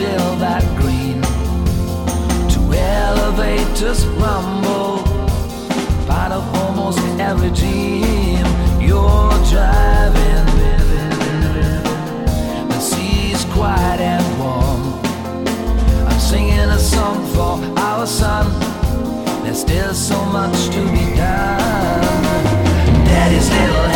still that green. Two elevators rumble, part of almost every dream. You're driving, the sea's quiet and warm. I'm singing a song for our son. There's still so much to be done. Daddy's little